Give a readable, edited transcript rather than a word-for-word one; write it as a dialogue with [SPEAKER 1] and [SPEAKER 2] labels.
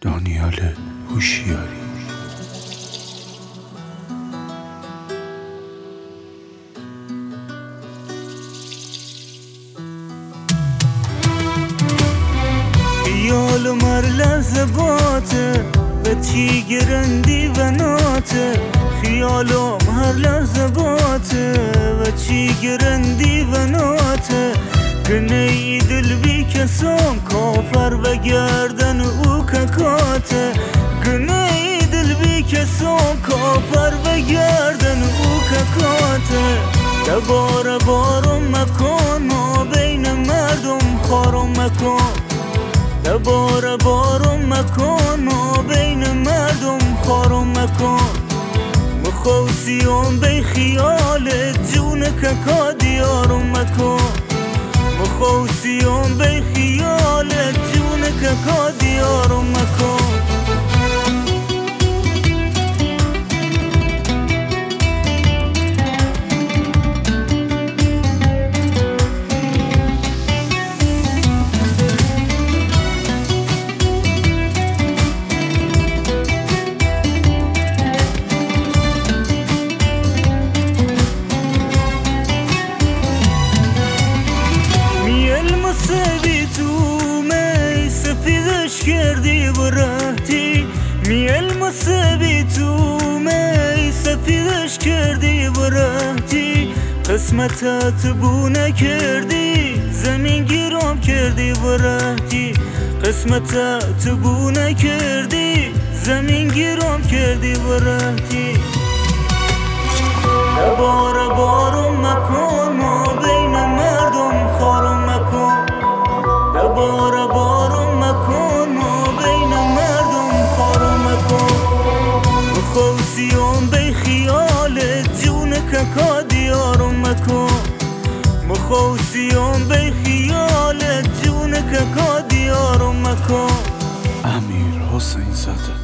[SPEAKER 1] دانیال هوشیاری.
[SPEAKER 2] خیال مر لحظه باته به چی گرندی و ناته، خیالم هر لحظه باته و چی گرندی و ناته، گنه ای دل بی کسام کافر و گردن او ککاته، گنه ای دل بی کسام کافر و گردن او ککاته، دوباره بارم مکن ما بین مردم خارم مکن، دوباره بارم مکن ما بین مردم خارم مکن، مخوصیم به خیالت جون ککا دیارم مکن، مخوصیم به خیالت جون ککا دیارم مکن. سبی تو می سفیدش کردی و رفتی، میل سبی تو می سفیدش کردی و رفتی، قسمتت بو نکردی زمین گیرم کردی و رفتی، قسمتت بو نکردی زمین گیرم کردی و رفتی، دوباره بارم مکن ما بین مردم خارم مکن، دوباره بارم مکن ما بین مردم خارم مکن، مخوصیم به خیالت جون ککا دیارم مکن، مخوصیم به خیالت جون ککا دیارم مکن.
[SPEAKER 1] امیر حسین زاده.